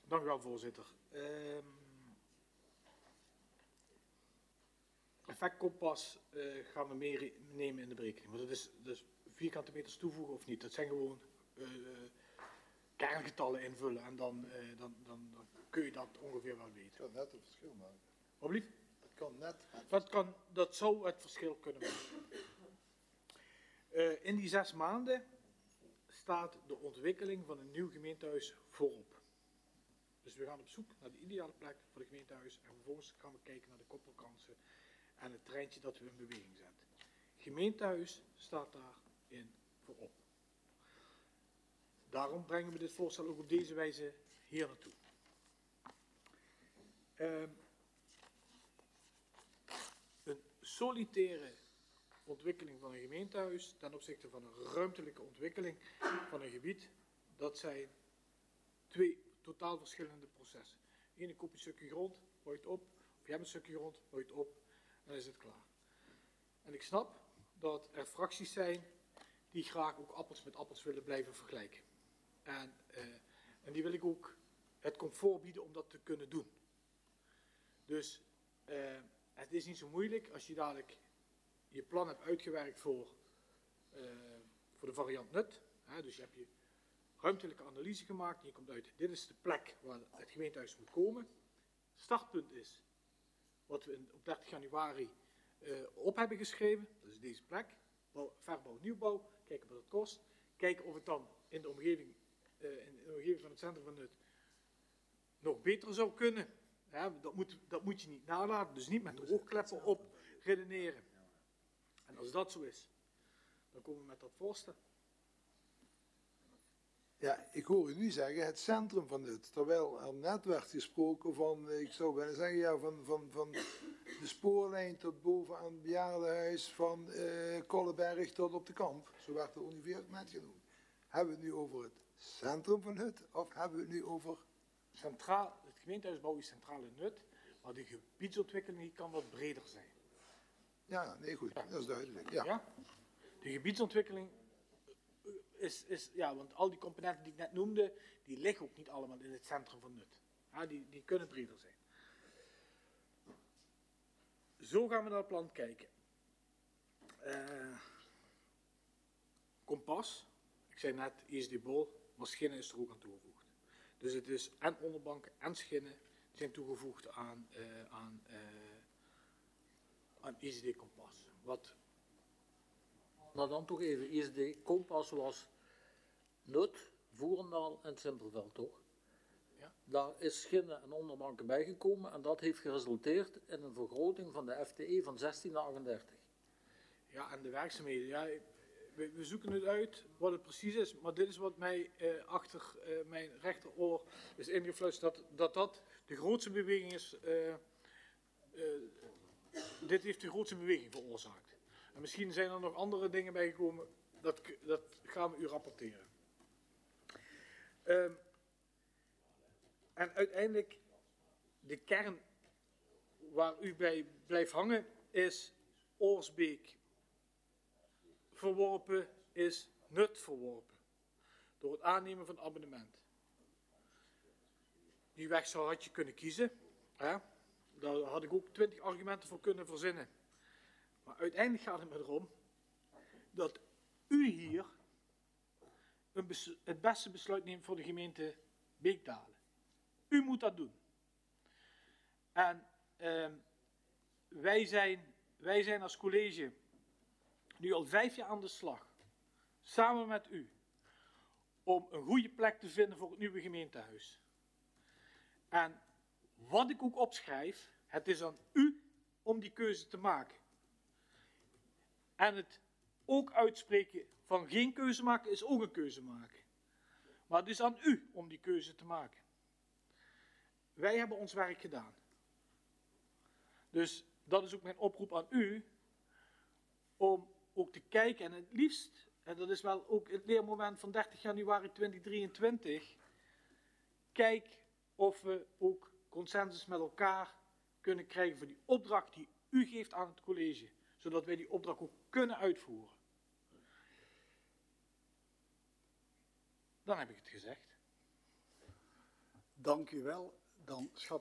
Dank u wel, voorzitter. Effectkompas gaan we meenemen in de berekening. Want dat is dus vierkante meters toevoegen of niet. Dat zijn gewoon kerngetallen invullen en dan kun je dat ongeveer wel weten. Dat kan net een verschil maken. Wat blieft? Dat kan net. Dat zou het verschil kunnen maken. In die 6 maanden staat de ontwikkeling van een nieuw gemeentehuis voorop. Dus we gaan op zoek naar de ideale plek voor het gemeentehuis en vervolgens gaan we kijken naar de koppelkansen en het treintje dat we in beweging zetten. Gemeentehuis staat daarin voorop. Daarom brengen we dit voorstel ook op deze wijze hier naartoe. Een solitaire ontwikkeling van een gemeentehuis ten opzichte van een ruimtelijke ontwikkeling van een gebied, dat zijn 2 totaal verschillende processen. Eén, koop je een stukje grond, bouw je het op, of je hebt een stukje grond, bouw je het op en dan is het klaar. En ik snap dat er fracties zijn die graag ook appels met appels willen blijven vergelijken. En die wil ik ook het comfort bieden om dat te kunnen doen. Dus het is niet zo moeilijk als je dadelijk je plan hebt uitgewerkt voor de variant nut. Dus je hebt je ruimtelijke analyse gemaakt en je komt uit, dit is de plek waar het gemeentehuis moet komen. Startpunt is wat we op 30 januari op hebben geschreven, dat is deze plek. Verbouw, nieuwbouw, kijken wat het kost. Kijken of het dan in de omgeving van het centrum van nut nog beter zou kunnen. Dat moet je niet nalaten, dus niet met de oogkleppen op redeneren. En als dat zo is, dan komen we met dat voorstel. Ja, ik hoor u nu zeggen het centrum van nut. Terwijl er net werd gesproken van, ik zou bijna zeggen, ja, van de spoorlijn tot boven aan het bejaardenhuis, van Kolleberg tot op de Kamp. Zo werd er ongeveer net genoemd. Hebben we het nu over het centrum van nut of hebben we het nu over... Centraal, het gemeentehuisbouw is centraal in nut, maar de gebiedsontwikkeling die kan wat breder zijn. Ja, nee, goed, dat is duidelijk. Ja. Ja? De gebiedsontwikkeling is, ja, want al die componenten die ik net noemde, die liggen ook niet allemaal in het centrum van nut. Ja, die kunnen breder zijn. Zo gaan we naar het plan kijken. Kompas, ik zei net, ISD-bol, maar schinnen is er ook aan toegevoegd. Dus het is en onderbanken en schinnen zijn toegevoegd aan ISD-kompas. Wat? Nou dan toch even, ISD-kompas was Nut, Voerendaal en Simpelveld, toch? Ja. Daar is schinnen en onderbanken bijgekomen en dat heeft geresulteerd in een vergroting van de FTE van 16 naar 38. Ja, en de werkzaamheden, ja, we zoeken het uit wat het precies is, maar dit is wat mij achter mijn rechteroor is ingefluisterd, dat de grootste beweging is, dit heeft de grootste beweging veroorzaakt. En misschien zijn er nog andere dingen bijgekomen, dat gaan we u rapporteren. En uiteindelijk, de kern waar u bij blijft hangen, is Oorsbeek verworpen, is Nut verworpen. Door het aannemen van abonnement. Die weg had je kunnen kiezen. Hè? Daar had ik ook 20 argumenten voor kunnen verzinnen. Maar uiteindelijk gaat het me erom dat u hier het beste besluit neemt voor de gemeente Beekdalen. U moet dat doen. En wij zijn als college nu al 5 jaar aan de slag, samen met u, om een goede plek te vinden voor het nieuwe gemeentehuis. En wat ik ook opschrijf, het is aan u om die keuze te maken. En het ook uitspreken van geen keuze maken is ook een keuze maken. Maar het is aan u om die keuze te maken. Wij hebben ons werk gedaan. Dus dat is ook mijn oproep aan u, om ook te kijken, en het liefst, en dat is wel ook het leermoment van 30 januari 2023, kijk of we ook consensus met elkaar kunnen krijgen voor die opdracht die u geeft aan het college, zodat wij die opdracht ook kunnen uitvoeren. Dan heb ik het gezegd. Dank u wel. Dan schat